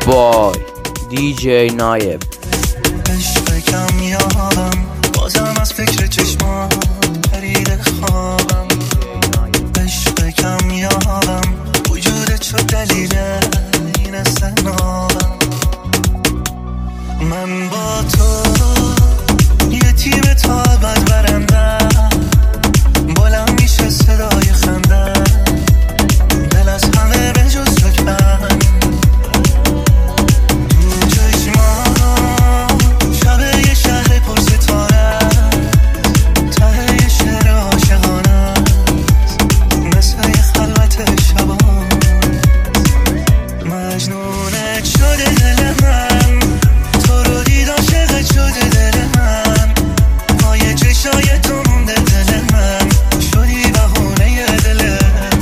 بای دیجی نایب. عشق کم یادم بازم از فکر چشمات پرید خوابم. عشق کم یادم وجودت شد دلیل این استنابم. من با تو یه تیم تا ابد برندم. بلند میشه صدای خنده، دل از همه به جز تو کن. تو چشمان شب یه شهر پر ستاره، ته یه شعر عاشقانه مثل یه خلوت شبان. مجنونت شده دل من، تو رو دید عاشقت شده دل من. پای چشای تو مونده دل من، شدی بهونه دل.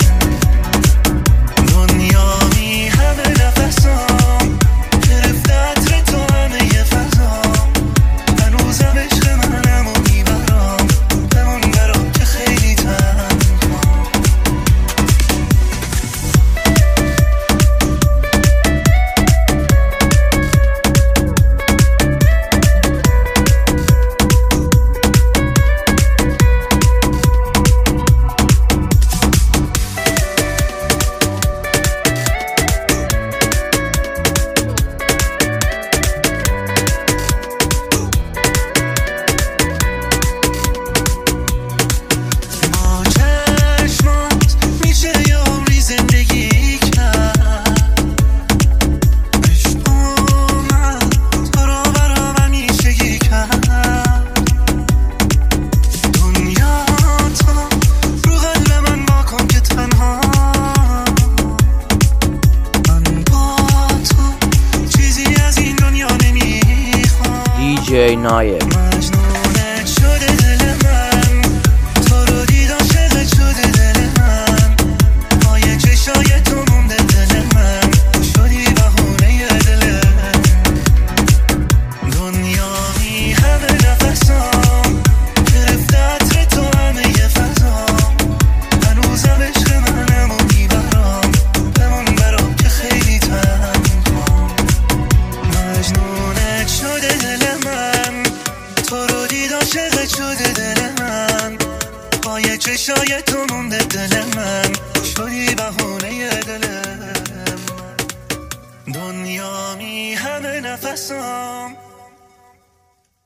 دنیا می همه نفسام، گرفته عطر تو همه یه فضام. هنوزم عشق منم و میبرام، بمون برام که خیلی تنهام. دیجی نایب. مجنونت شده دل من، تو رو دید عاشقت شده دل من. پای چشای تو مونده دل من، شدی بهونه دل. دنیا می همه نفسام، گرفته عطر تو همه یه فضام. هنوزم عشق منم و میبرام، بمون برام که خیلی تنهام. مجنونت شده دل من، تو رو دید عاشقت شده دل من. پای چشای تو مونده دل من، شدی بهونه دل من. دنیا می همه نفسام،